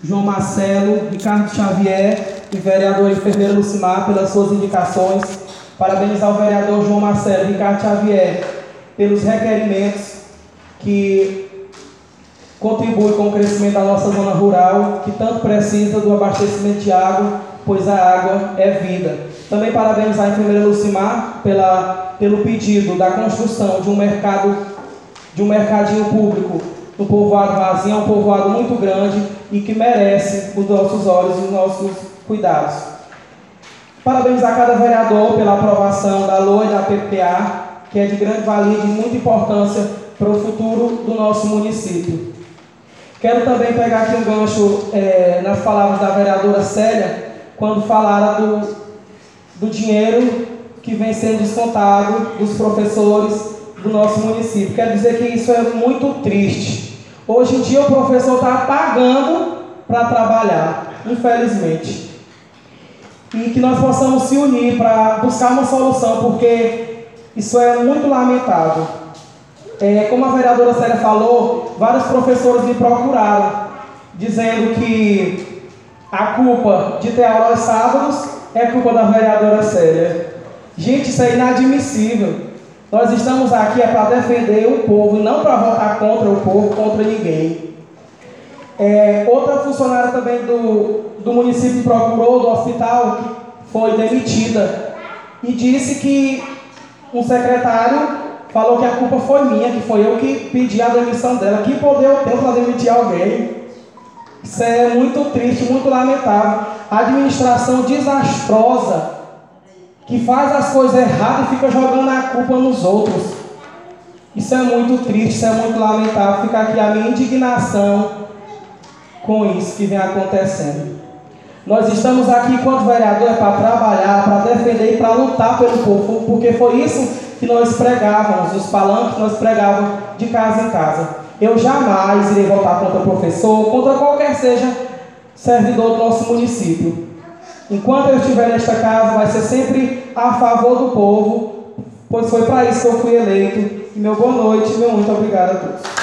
João Marcelo, Ricardo Xavier e vereador enfermeira Lucimar pelas suas indicações. Parabenizar o vereador João Marcelo e Ricardo Xavier pelos requerimentos que contribuem com o crescimento da nossa zona rural, que tanto precisa do abastecimento de água, pois a água é vida. Também parabenizar a enfermeira Lucimar pelo pedido da construção de um mercadinho público no povoado Vazia, um povoado muito grande e que merece os nossos olhos e os nossos cuidados. Parabenizar cada vereador pela aprovação da LOA e da PPA, que é de grande valia e de muita importância para o futuro do nosso município. Quero também pegar aqui um gancho nas palavras da vereadora Célia, quando falara do dinheiro que vem sendo descontado dos professores do nosso município. Quero dizer que isso é muito triste. Hoje em dia o professor está pagando para trabalhar, infelizmente. E que nós possamos se unir para buscar uma solução, porque isso é muito lamentável. Como a vereadora Célia falou, vários professores me procuraram, dizendo que a culpa de ter aula aos sábados é culpa da vereadora Célia. Gente, isso é inadmissível. Nós estamos aqui para defender o povo, não para votar contra o povo, contra ninguém. Outra funcionária também do município procurou, do hospital, que foi demitida, e disse que um secretário falou que a culpa foi minha, que foi eu que pedi a demissão dela. Que poder eu tenho para demitir alguém? Isso é muito triste, muito lamentável. A administração desastrosa, que faz as coisas erradas e fica jogando a culpa nos outros. Isso é muito triste, isso é muito lamentável. Fica aqui a minha indignação com isso que vem acontecendo. Nós estamos aqui enquanto vereador para trabalhar, para defender e para lutar pelo povo, porque foi isso que nós pregávamos, os palanques que nós pregávamos de casa em casa. Eu jamais irei votar contra o professor, contra qualquer seja servidor do nosso município. Enquanto eu estiver nesta casa, vai ser sempre a favor do povo, pois foi para isso que eu fui eleito. E meu boa noite e meu muito obrigado a todos.